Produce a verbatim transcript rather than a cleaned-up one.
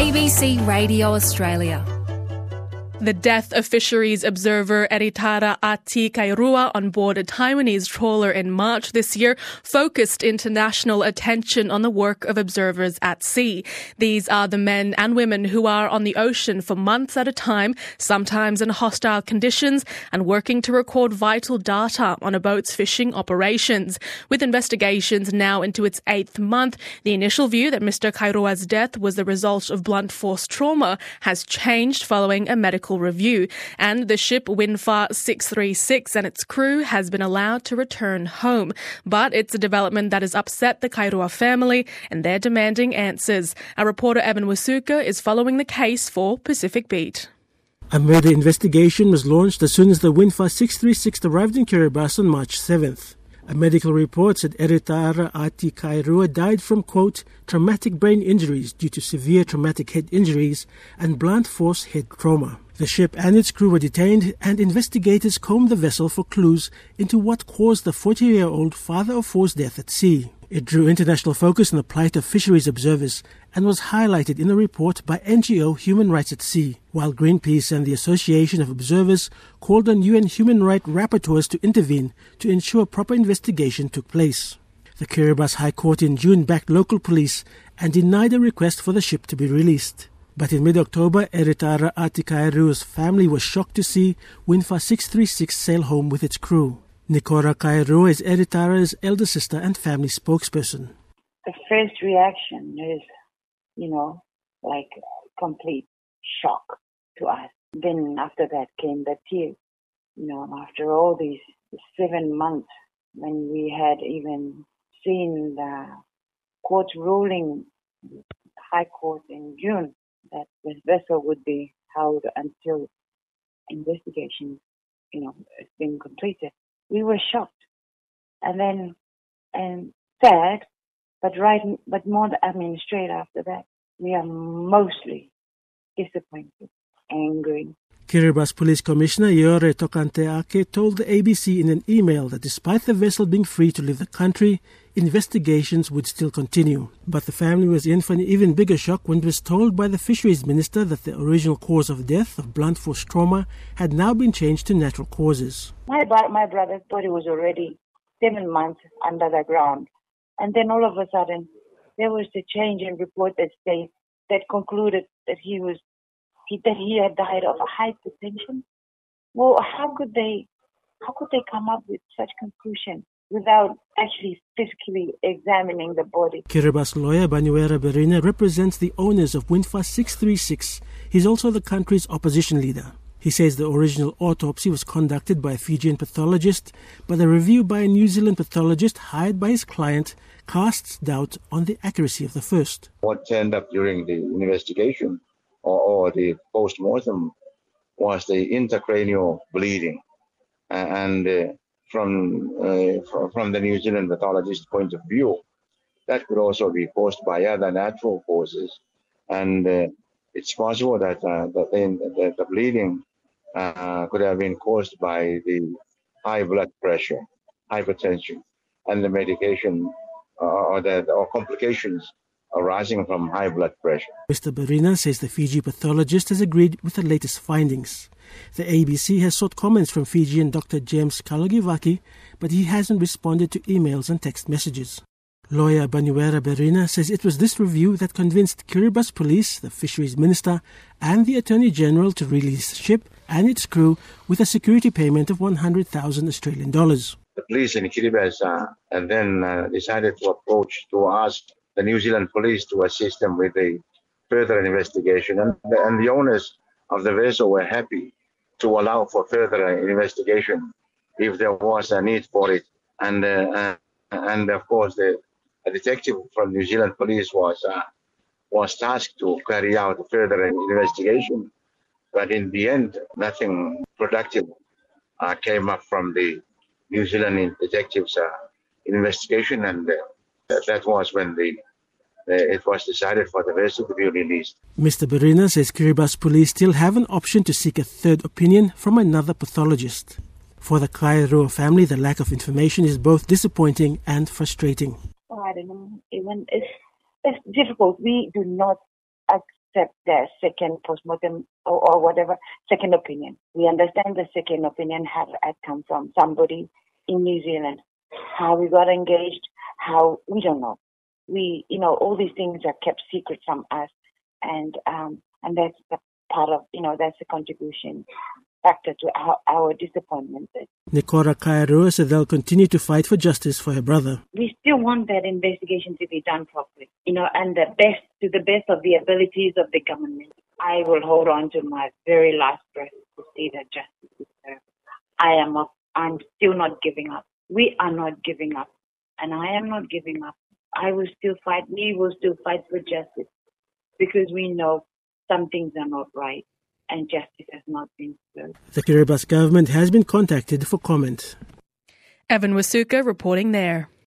A B C Radio Australia. The death of fisheries observer Eritara Ati Kairua on board a Taiwanese trawler in March this year focused international attention on the work of observers at sea. These are the men and women who are on the ocean for months at a time, sometimes in hostile conditions, and working to record vital data on a boat's fishing operations. With investigations now into its eighth month, the initial view that Mister Kairua's death was the result of blunt force trauma has changed following a medical review, and the ship Windfar six three six and its crew has been allowed to return home. But it's a development that has upset the Kairua family, and they're demanding answers. Our reporter Evan Wasuka is following the case for Pacific Beat. A murder investigation was launched as soon as the Windfar six three six arrived in Kiribati on March seventh. A medical report said Eritara Ati Kairua died from, quote, traumatic brain injuries due to severe traumatic head injuries and blunt force head trauma. The ship and its crew were detained, and investigators combed the vessel for clues into what caused the forty-year-old father of four's death at sea. It drew international focus on the plight of fisheries observers and was highlighted in a report by N G O Human Rights at Sea, while Greenpeace and the Association of Observers called on U N human rights rapporteurs to intervene to ensure proper investigation took place. The Kiribati High Court in June backed local police and denied a request for the ship to be released. But in mid-October, Eritara Ati Kairua's family was shocked to see Windfar six three six sail home with its crew. Nikora Kairua is Eritara's elder sister and family spokesperson. The first reaction is, you know, like complete shock to us. Then after that came the tears. You know, after all these seven months, when we had even seen the court ruling, High Court in June, that this vessel would be held until investigation, you know, has been completed. We were shocked, and then and sad, but right, but more. I mean, straight after that, we are mostly disappointed, angry. Kiribati Police Commissioner Yore Tokanteake told the A B C in an email that despite the vessel being free to leave the country, investigations would still continue. But the family was in for an even bigger shock when it was told by the Fisheries Minister that the original cause of death of blunt force trauma had now been changed to natural causes. My, my brother thought he was already seven months under the ground. And then all of a sudden, there was a change in report that states that concluded that he was He, that he had died of a hypertension. Well, how could they, how could they come up with such conclusion without actually physically examining the body? Kiribati lawyer Banuera Berina represents the owners of Windfar six three six. He's also the country's opposition leader. He says the original autopsy was conducted by a Fijian pathologist, but a review by a New Zealand pathologist hired by his client casts doubt on the accuracy of the first. What turned up during the investigation Or, or the post-mortem was the intracranial bleeding. And uh, from, uh, from the New Zealand pathologist's point of view, that could also be caused by other natural causes. And uh, it's possible that, uh, that, the, that the bleeding uh, could have been caused by the high blood pressure, hypertension, and the medication uh, or, the, or complications arising from high blood pressure. Mister Berina says the Fiji pathologist has agreed with the latest findings. The A B C has sought comments from Fijian Doctor James Kalogivaki, but he hasn't responded to emails and text messages. Lawyer Banuera Berina says it was this review that convinced Kiribati Police, the Fisheries Minister, and the Attorney General to release the ship and its crew with a security payment of one hundred thousand Australian dollars. The police in Kiribati uh, and then uh, decided to approach to ask the New Zealand police to assist them with a further investigation. And the, and the owners of the vessel were happy to allow for further investigation if there was a need for it. And uh, and of course, the a detective from New Zealand police was uh, was tasked to carry out further investigation. But in the end, nothing productive uh, came up from the New Zealand detectives' uh, investigation, and uh, that was when the uh, it was decided for the vessel to be released. Mister Berina says Kiribati police still have an option to seek a third opinion from another pathologist. For the Kairua family, the lack of information is both disappointing and frustrating. Oh, I don't know. Even it's, it's difficult. We do not accept their second postmortem or, or whatever, second opinion. We understand the second opinion had, had come from somebody in New Zealand. How we got engaged, how, we don't know. We, you know, all these things are kept secret from us. And um, and that's the part of, you know, that's the contribution factor to our, our disappointment. Nikora Kairua said they'll continue to fight for justice for her brother. We still want that investigation to be done properly, you know, and the best, to the best of the abilities of the government. I will hold on to my very last breath to see that justice is served. I am not, I'm still not giving up. We are not giving up, and I am not giving up. I will still fight. We will still fight for justice because we know some things are not right and justice has not been served. The Kiribati government has been contacted for comment. Evan Wasuka reporting there.